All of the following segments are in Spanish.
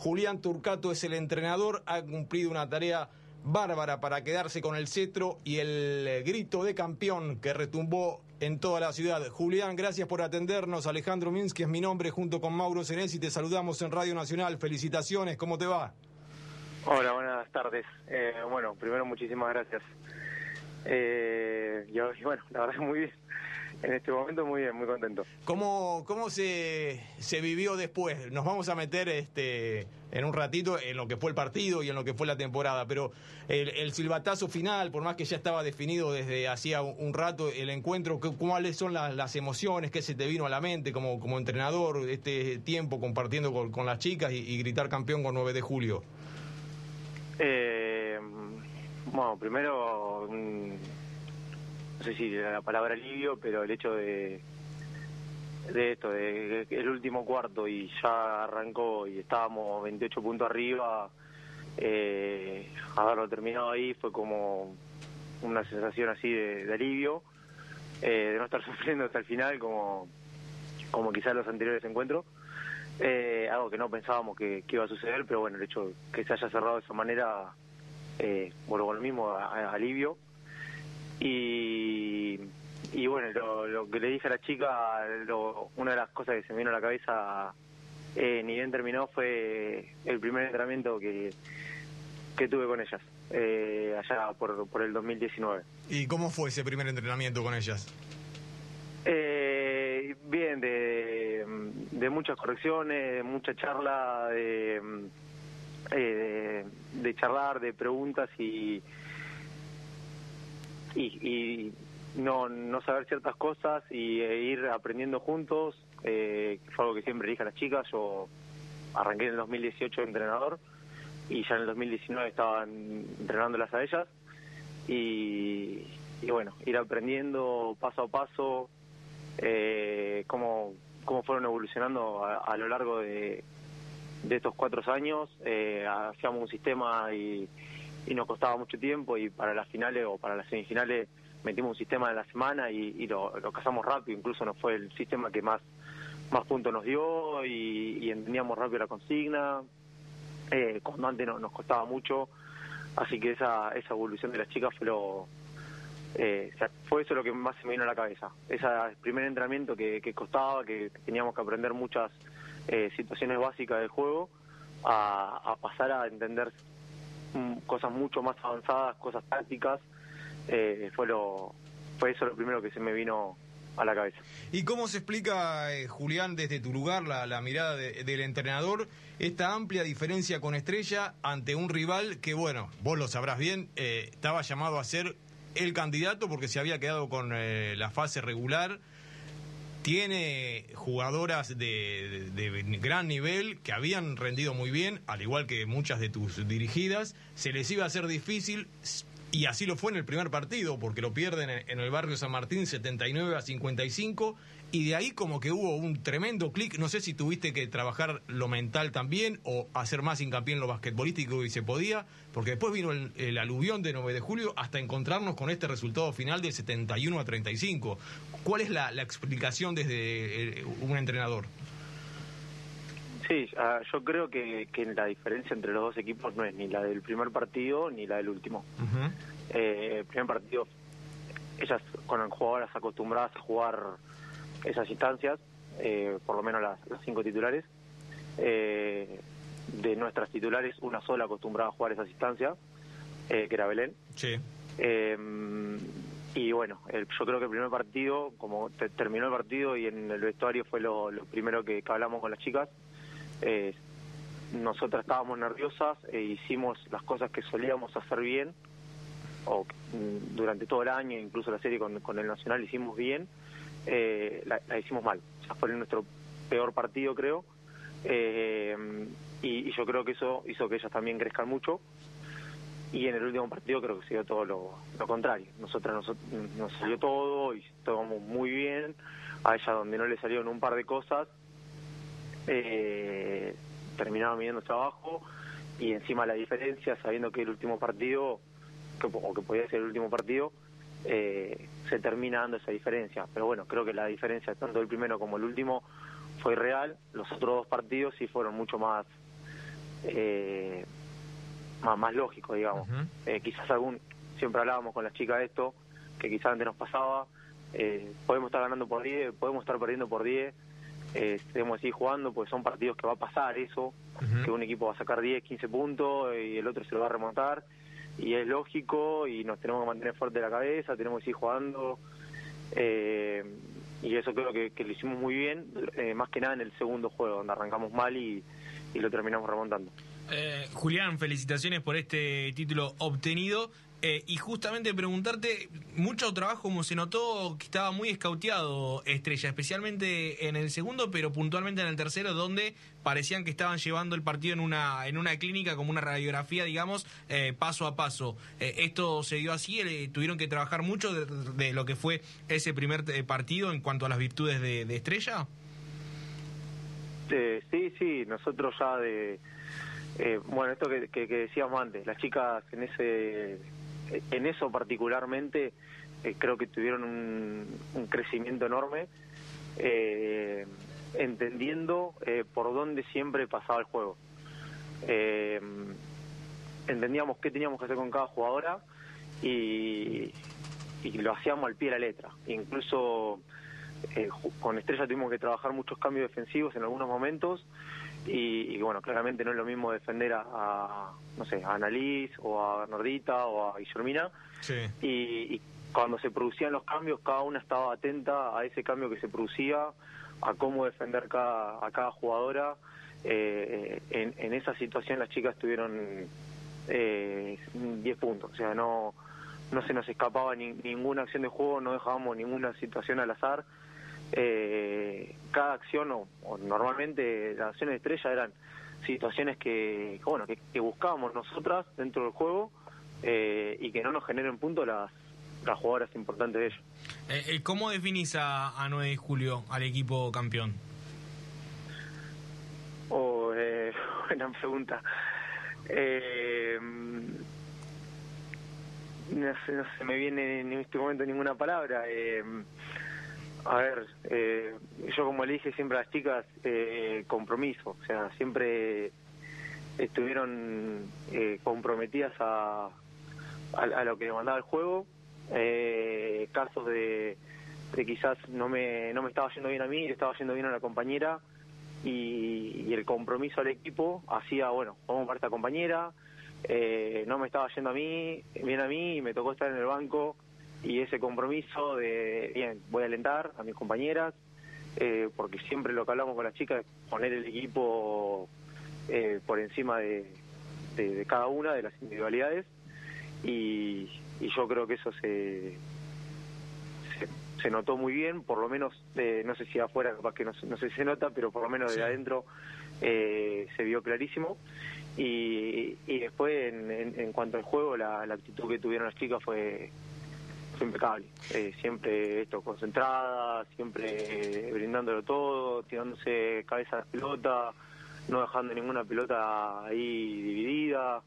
Julián Turcato es el entrenador, ha cumplido una tarea bárbara para quedarse con el cetro y el grito de campeón que retumbó en toda la ciudad. Julián, gracias por atendernos. Alejandro Minsky es mi nombre, junto con Mauro Senesi te saludamos en Radio Nacional. Felicitaciones, ¿cómo te va? Hola, buenas tardes. Bueno, primero muchísimas gracias. Y bueno, la verdad es muy bien. En este momento muy bien, muy contento. ¿Cómo se vivió después? Nos vamos a meter en un ratito en lo que fue el partido y en lo que fue la temporada, pero el silbatazo final, por más que ya estaba definido desde hacía un rato el encuentro, ¿cuáles son las emociones? ¿Qué se te vino a la mente como entrenador este tiempo compartiendo con las chicas y gritar campeón con 9 de julio? Bueno, primero, no sé si la palabra alivio, pero el hecho de el último cuarto y ya arrancó y estábamos 28 puntos arriba, haberlo terminado ahí fue como una sensación así de alivio, de no estar sufriendo hasta el final como quizás los anteriores encuentros. Algo que no pensábamos que iba a suceder, pero bueno, el hecho de que se haya cerrado de esa manera, bueno, con el mismo alivio. Y bueno, lo que le dije a la chica, una de las cosas que se me vino a la cabeza, ni bien terminó, fue el primer entrenamiento que tuve con ellas, allá por el 2019. ¿Y cómo fue ese primer entrenamiento con ellas? Bien, de muchas correcciones, de mucha charla, de charlar, de preguntas y no saber ciertas cosas y ir aprendiendo juntos, fue algo que siempre dije a las chicas. Yo arranqué en el 2018 de entrenador y ya en el 2019 estaba entrenándolas a ellas y bueno, ir aprendiendo paso a paso cómo fueron evolucionando a lo largo de estos 4 años. Hacíamos un sistema y nos costaba mucho tiempo, y para las finales o para las semifinales metimos un sistema de la semana y lo cazamos rápido. Incluso nos fue el sistema que más puntos nos dio y entendíamos rápido la consigna, cuando antes nos costaba mucho. Así que esa evolución de las chicas fue eso lo que más se me vino a la cabeza. Ese primer entrenamiento que costaba, que teníamos que aprender muchas situaciones básicas del juego, a pasar a entender cosas mucho más avanzadas, cosas tácticas. Fue eso lo primero que se me vino a la cabeza. ¿Y cómo se explica, Julián, desde tu lugar, la mirada del entrenador, esta amplia diferencia con Estrella ante un rival que, bueno, vos lo sabrás bien, estaba llamado a ser el candidato porque se había quedado con la fase regular? Tiene jugadoras de gran nivel que habían rendido muy bien, al igual que muchas de tus dirigidas. Se les iba a hacer difícil, y así lo fue en el primer partido, porque lo pierden en el barrio San Martín 79-55, y de ahí como que hubo un tremendo clic. No sé si tuviste que trabajar lo mental también o hacer más hincapié en lo basquetbolístico y se podía, porque después vino el aluvión de 9 de julio hasta encontrarnos con este resultado final de 71-35. ¿Cuál es la explicación desde un entrenador? Sí, yo creo que la diferencia entre los dos equipos no es ni la del primer partido ni la del último. Uh-huh. El primer partido, ellas con jugadoras acostumbradas a jugar esas instancias, por lo menos las 5 titulares, de nuestras titulares una sola acostumbrada a jugar esas instancias, que era Belén. Sí. Y bueno, yo creo que el primer partido, como terminó el partido y en el vestuario fue lo primero que hablamos con las chicas. Nosotras estábamos nerviosas, hicimos las cosas que solíamos hacer bien, o durante todo el año, incluso la serie con el Nacional hicimos bien, la hicimos mal. O sea, fue nuestro peor partido, creo, y yo creo que eso hizo que ellas también crezcan mucho. Y en el último partido creo que se dio todo lo contrario. Nosotras nos salió todo y estábamos muy bien. A ella, donde no le salieron un par de cosas, terminaba midiendo trabajo, y encima la diferencia, sabiendo que el último partido, que podía ser el último partido, se termina dando esa diferencia. Pero bueno, creo que la diferencia tanto el primero como el último fue real. Los otros 2 partidos sí fueron mucho más más lógico, digamos. Quizás siempre hablábamos con las chicas de esto, que quizás antes nos pasaba, podemos estar ganando por 10, podemos estar perdiendo por 10, tenemos que seguir jugando, porque son partidos que va a pasar eso, que un equipo va a sacar 10, 15 puntos y el otro se lo va a remontar, y es lógico, y nos tenemos que mantener fuerte la cabeza, tenemos que seguir jugando, y eso creo que lo hicimos muy bien, más que nada en el segundo juego, donde arrancamos mal y lo terminamos remontando. Julián, felicitaciones por este título obtenido. Y justamente preguntarte, mucho trabajo, como se notó que estaba muy escauteado Estrella, especialmente en el segundo, pero puntualmente en el tercero, donde parecían que estaban llevando el partido en una clínica, como una radiografía, digamos, paso a paso. ¿Esto se dio así? ¿Tuvieron que trabajar mucho de lo que fue ese primer partido en cuanto a las virtudes de Estrella? Sí, nosotros ya bueno, esto que decíamos antes, las chicas en eso particularmente creo que tuvieron un crecimiento enorme, entendiendo por dónde siempre pasaba el juego. Entendíamos qué teníamos que hacer con cada jugadora y lo hacíamos al pie de la letra. Incluso con Estrella tuvimos que trabajar muchos cambios defensivos en algunos momentos y bueno, claramente no es lo mismo defender a Annalise o a Bernardita o a Guillermina. Sí. Y cuando se producían los cambios, cada una estaba atenta a ese cambio que se producía, a cómo defender a cada jugadora. En esa situación las chicas tuvieron 10 puntos, o sea, no se nos escapaba ninguna acción de juego, no dejábamos ninguna situación al azar. Cada acción o normalmente las acciones de Estrella eran situaciones que buscábamos nosotras dentro del juego y que no nos generen puntos las jugadoras importantes de ellos. ¿Cómo definís a 9 de julio, al equipo campeón? Buena pregunta. No se me viene en este momento ninguna palabra. A ver, yo como le dije siempre a las chicas, compromiso, o sea, siempre estuvieron comprometidas a lo que demandaba el juego. Casos de quizás no me estaba yendo bien a mí, le estaba yendo bien a la compañera, y el compromiso al equipo hacía, bueno, vamos para esta compañera, no me estaba yendo bien a mí y me tocó estar en el banco, y ese compromiso de, bien, voy a alentar a mis compañeras, porque siempre lo que hablamos con las chicas es poner el equipo por encima de cada una de las individualidades, y yo creo que eso se notó muy bien, por lo menos, no sé si afuera capaz que no sé si se nota, pero por lo menos de adentro se vio clarísimo. Y después en cuanto al juego, la actitud que tuvieron las chicas fue impecable, siempre concentradas, siempre brindándolo todo, tirándose cabeza a la pelota, no dejando ninguna pelota ahí dividida.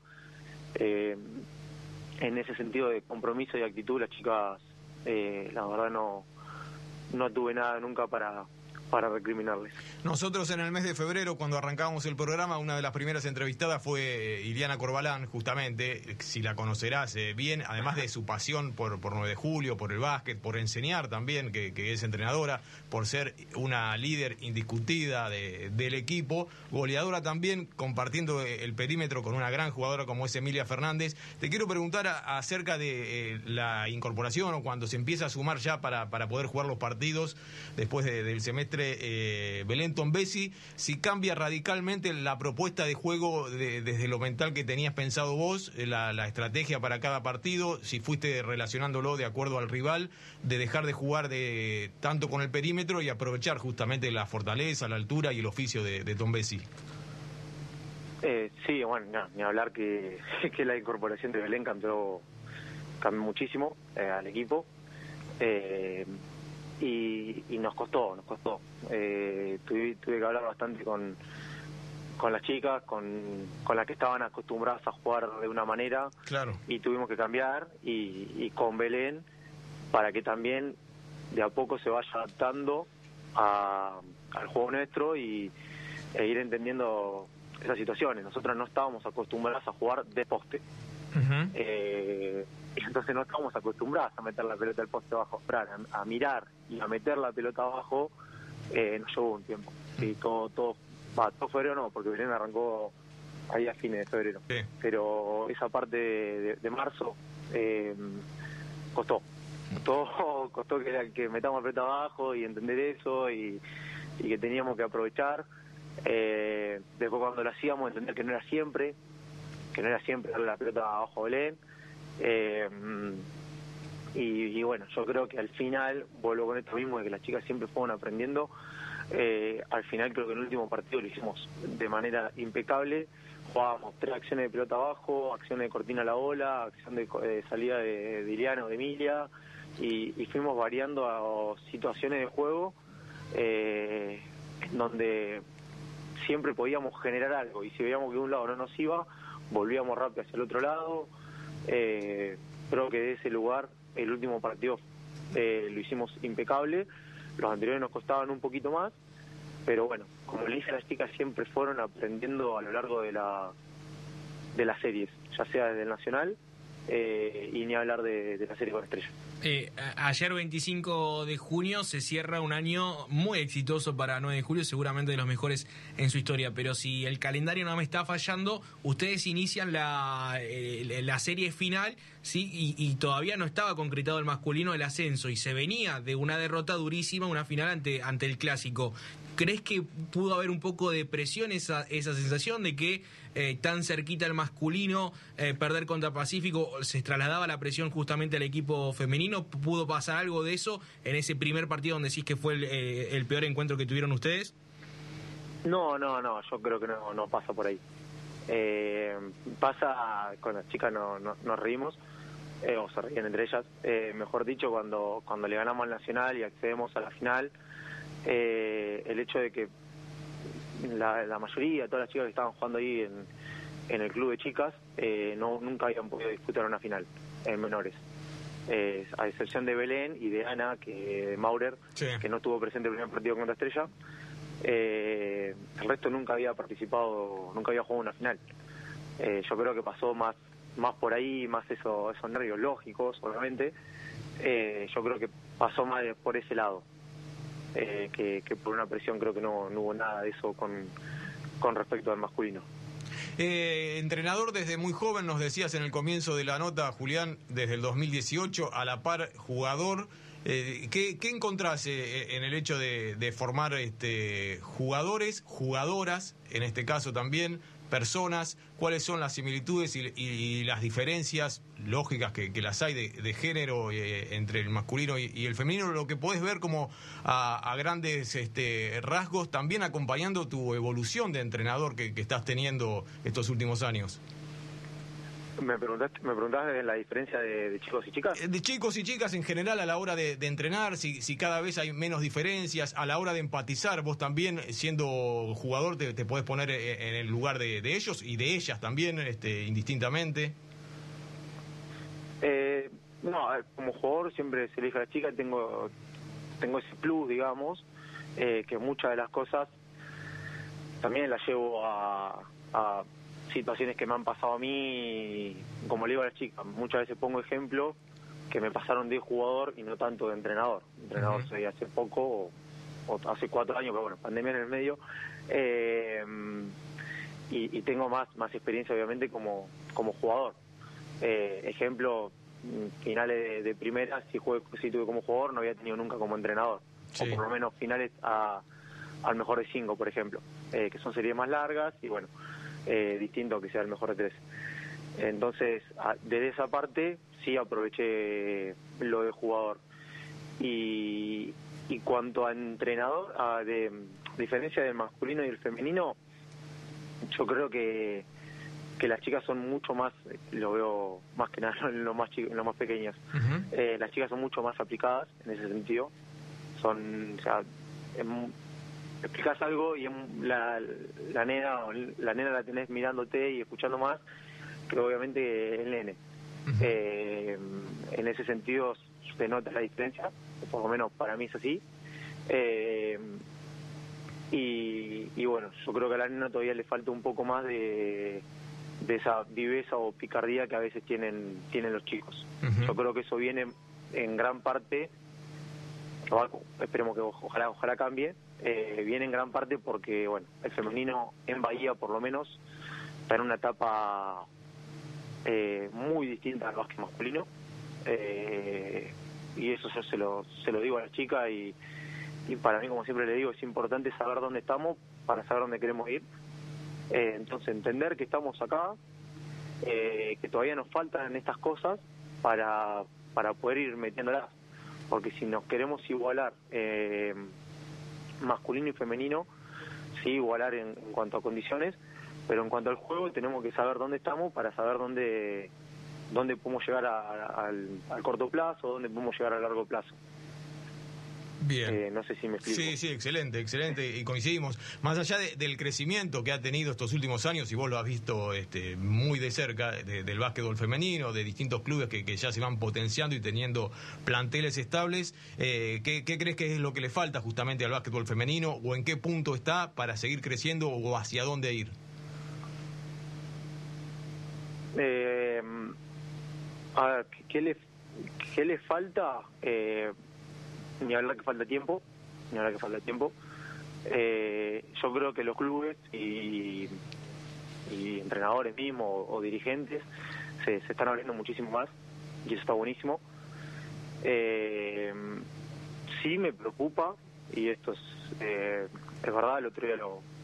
En ese sentido de compromiso y actitud, las chicas, la verdad no tuve nada nunca para recriminarles. Nosotros en el mes de febrero, cuando arrancábamos el programa, una de las primeras entrevistadas fue Iliana Corbalán, justamente, si la conocerás bien, además de su pasión por 9 de julio, por el básquet, por enseñar también, que es entrenadora, por ser una líder indiscutida del equipo, goleadora también, compartiendo el perímetro con una gran jugadora como es Emilia Fernández. Te quiero preguntar acerca de la incorporación, o cuando se empieza a sumar ya para poder jugar los partidos después del semestre Belén Tombesi, si cambia radicalmente la propuesta de juego desde lo mental que tenías pensado vos, la estrategia para cada partido, si fuiste relacionándolo de acuerdo al rival, de dejar de jugar tanto con el perímetro y aprovechar justamente la fortaleza, la altura y el oficio de Tombesi. Sí, bueno, ni hablar que la incorporación de Belén cambió muchísimo al equipo. Y nos costó. Tuve que hablar bastante con las chicas, con las que estaban acostumbradas a jugar de una manera. Claro. Y tuvimos que cambiar, y con Belén, para que también de a poco se vaya adaptando al juego nuestro e ir entendiendo esas situaciones. Nosotros no estábamos acostumbrados a jugar de poste. Y entonces no estábamos acostumbrados a meter la pelota del poste abajo. A mirar y a meter la pelota abajo nos llevó un tiempo. Sí, todo febrero no, porque Belén arrancó ahí a fines de febrero. Sí. Pero esa parte de marzo costó que metamos la pelota abajo y entender eso y que teníamos que aprovechar. Después cuando lo hacíamos, entender que no era siempre darle la pelota abajo a Belén. Y bueno, yo creo que al final, vuelvo con esto mismo, de que las chicas siempre fueron aprendiendo. Al final creo que en el último partido lo hicimos de manera impecable. Jugábamos 3 acciones de pelota abajo, acción de cortina a la bola, acción de salida de Iliana o de Emilia, y fuimos variando a situaciones de juego en donde siempre podíamos generar algo, y si veíamos que de un lado no nos iba, volvíamos rápido hacia el otro lado. Creo que de ese lugar el último partido lo hicimos impecable. Los anteriores nos costaban un poquito más, pero bueno, como le dije, las chicas siempre fueron aprendiendo a lo largo de las series, ya sea desde el Nacional y ni hablar de la serie con Estrella. Ayer 25 de junio se cierra un año muy exitoso para 9 de julio, seguramente de los mejores en su historia, pero si el calendario no me está fallando, ustedes inician la serie final, ¿sí? Y todavía no estaba concretado el masculino del ascenso y se venía de una derrota durísima, una final ante el Clásico. ¿Crees que pudo haber un poco de presión, esa sensación de que tan cerquita el masculino, perder contra Pacífico, se trasladaba la presión justamente al equipo femenino? ¿Pudo pasar algo de eso en ese primer partido donde decís que fue el peor encuentro que tuvieron ustedes? No, yo creo que no pasa por ahí. Pasa, con las chicas nos reímos, o se ríen entre ellas, mejor dicho, cuando le ganamos al Nacional y accedemos a la final. El hecho de que la mayoría, todas las chicas que estaban jugando ahí en el club de chicas, nunca habían podido disputar una final en menores, a excepción de Belén y de Ana, de Maurer, sí, que no estuvo presente en el primer partido contra Estrella. El resto nunca había participado, nunca había jugado una final. Yo creo que pasó más por ahí, más esos nervios lógicos, obviamente. Yo creo que pasó más por ese lado. Que por una presión. Creo que no hubo nada de eso con respecto al masculino. Entrenador desde muy joven, nos decías en el comienzo de la nota, Julián, desde el 2018, a la par jugador. ¿Qué encontrás en el hecho de formar jugadores, jugadoras, en este caso también, personas? ¿Cuáles son las similitudes y las diferencias lógicas que las hay de género entre el masculino y el femenino? Lo que podés ver como a grandes rasgos, también acompañando tu evolución de entrenador que estás teniendo estos últimos años. ¿Me preguntás de la diferencia de chicos y chicas? De chicos y chicas en general a la hora de entrenar, si cada vez hay menos diferencias, a la hora de empatizar. Vos también, siendo jugador, te podés poner en el lugar de ellos y de ellas también, indistintamente. No, como jugador siempre se elige a la chica. Tengo ese plus, digamos, que muchas de las cosas también las llevo a situaciones que me han pasado a mí, como le digo a las chicas, muchas veces pongo ejemplo que me pasaron de jugador y no tanto de entrenador. Entrenador soy hace poco, o hace 4 años, pero bueno, pandemia en el medio, y tengo más experiencia obviamente como jugador. Ejemplo, finales de primera, si tuve como jugador, no había tenido nunca como entrenador, sí, o por lo menos finales al mejor de 5, por ejemplo, que son series más largas y bueno, distinto que sea el mejor de 3. Entonces, desde esa parte sí aproveché lo de jugador. Y cuanto a entrenador, de diferencia del masculino y el femenino, yo creo que las chicas son mucho más, lo veo más que nada en los más pequeños, las chicas son mucho más aplicadas en ese sentido. Explicas algo y la nena la tenés mirándote y escuchando más que obviamente el nene. En ese sentido se nota la diferencia, por lo menos para mí es así. y bueno, yo creo que a la nena todavía le falta un poco más de esa viveza o picardía que a veces tienen los chicos. Uh-huh. Yo creo que eso viene en gran parte, esperemos que ojalá cambie, viene en gran parte porque, bueno, el femenino en Bahía por lo menos está en una etapa muy distinta al básquet masculino, y eso yo se lo digo a la chica, y para mí, como siempre le digo, es importante saber dónde estamos para saber dónde queremos ir. Entonces entender que estamos acá, que todavía nos faltan estas cosas para poder ir metiéndolas, porque si nos queremos igualar masculino y femenino, sí, igualar en cuanto a condiciones, pero en cuanto al juego tenemos que saber dónde estamos para saber dónde podemos llegar al corto plazo, dónde podemos llegar a largo plazo. Bien. No sé si me explico. Sí, excelente, y coincidimos. Más allá del crecimiento que ha tenido estos últimos años, y vos lo has visto muy de cerca, del básquetbol femenino, de distintos clubes que ya se van potenciando y teniendo planteles estables, ¿qué crees que es lo que le falta justamente al básquetbol femenino, o en qué punto está para seguir creciendo, o hacia dónde ir? A ver, ¿qué le falta? Ni hablar que falta tiempo. Yo creo que los clubes y entrenadores mismos o dirigentes se están abriendo muchísimo más, y eso está buenísimo. Sí me preocupa, y esto es verdad, el otro día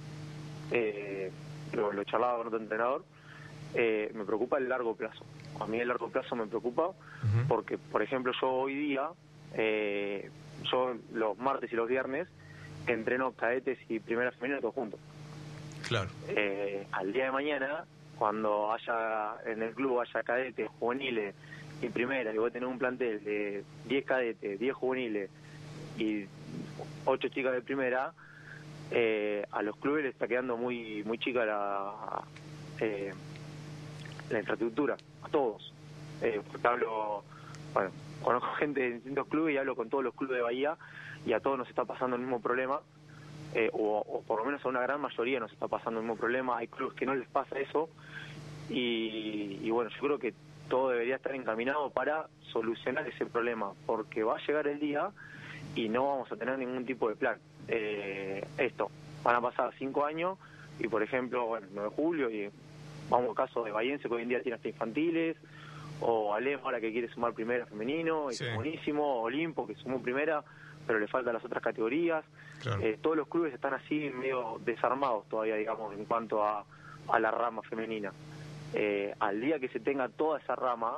lo charlaba con otro entrenador, me preocupa el largo plazo. A mí el largo plazo me preocupa, uh-huh, porque, por ejemplo, yo hoy día, yo los martes y los viernes entreno cadetes y primera femenina todos juntos. Claro. Al día de mañana, cuando haya en el club haya cadetes, juveniles y primera, y voy a tener un plantel de 10 cadetes, 10 juveniles y 8 chicas de primera, a los clubes les está quedando muy chica la infraestructura, a todos. Porque conozco gente de distintos clubes y hablo con todos los clubes de Bahía, y a todos nos está pasando el mismo problema, o por lo menos a una gran mayoría nos está pasando el mismo problema. Hay clubes que no les pasa eso, y bueno, yo creo que todo debería estar encaminado para solucionar ese problema, porque va a llegar el día y no vamos a tener ningún tipo de plan. Van a pasar 5 años y, por ejemplo, 9 de julio, y vamos al caso de Bahiense, que hoy en día tiene hasta infantiles, o Alem ahora que quiere sumar primera femenino, y sí, es buenísimo, Olimpo que sumó primera, pero le faltan las otras categorías. Claro. Todos los clubes están así medio desarmados todavía, digamos, en cuanto a la rama femenina. Al día que se tenga toda esa rama,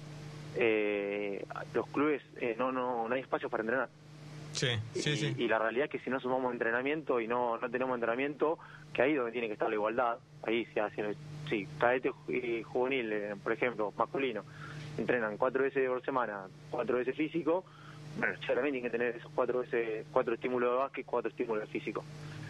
los clubes no hay espacio para entrenar. Sí. Y la realidad es que si no sumamos entrenamiento y no tenemos entrenamiento, que ahí es donde tiene que estar la igualdad. Ahí se hace, sí, cadete y juvenil, por ejemplo, masculino, entrenan 4 veces por semana, 4 veces físico. Bueno, ya también tienen que tener esos 4 veces, 4 estímulos de básquet, 4 estímulos de físico.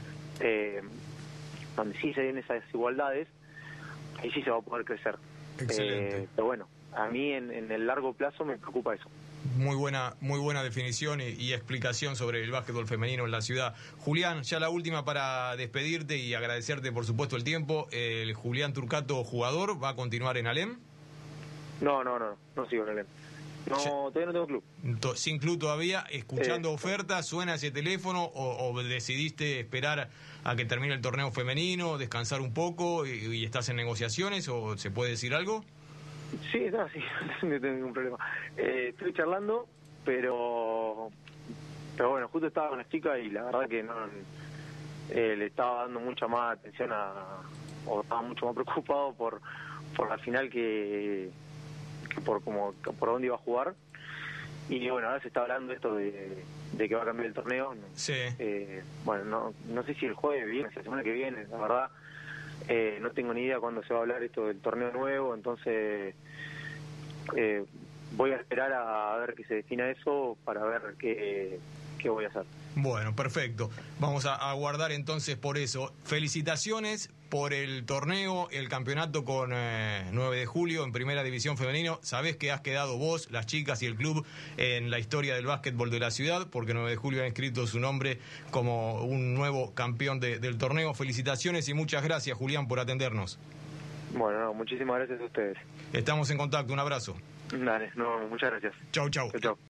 Donde sí se den esas desigualdades, ahí sí se va a poder crecer. Excelente. Pero bueno, a mí en el largo plazo me preocupa eso. Muy buena definición y explicación sobre el básquetbol femenino en la ciudad. Julián, ya la última para despedirte y agradecerte por supuesto el tiempo. ¿El Julián Turcato jugador va a continuar en Alem? No sigo en Alem. Todavía no tengo club. ¿Sin club todavía? ¿Escuchando ofertas? ¿Suena ese teléfono? ¿O decidiste esperar a que termine el torneo femenino, descansar un poco y estás en negociaciones? ¿O se puede decir algo? Sí, no tengo ningún problema. Estoy charlando, pero bueno, justo estaba con las chicas y la verdad que no le estaba dando mucha más atención o estaba mucho más preocupado por la final que por dónde iba a jugar. Y bueno, ahora se está hablando esto de que va a cambiar el torneo. Sí. Bueno, no sé si el jueves viene, si la semana que viene, la verdad. No tengo ni idea cuándo se va a hablar esto del torneo nuevo, entonces voy a esperar a ver que se defina eso para ver qué voy a hacer. Bueno, perfecto. Vamos a aguardar entonces por eso. Felicitaciones por el torneo, el campeonato con 9 de julio en Primera División Femenino. Sabés que has quedado vos, las chicas y el club en la historia del básquetbol de la ciudad, porque 9 de julio ha inscrito su nombre como un nuevo campeón del torneo. Felicitaciones y muchas gracias, Julián, por atendernos. Bueno, no, muchísimas gracias a ustedes. Estamos en contacto, un abrazo. Dale, no, muchas gracias. Chau, chau. Chau, chau.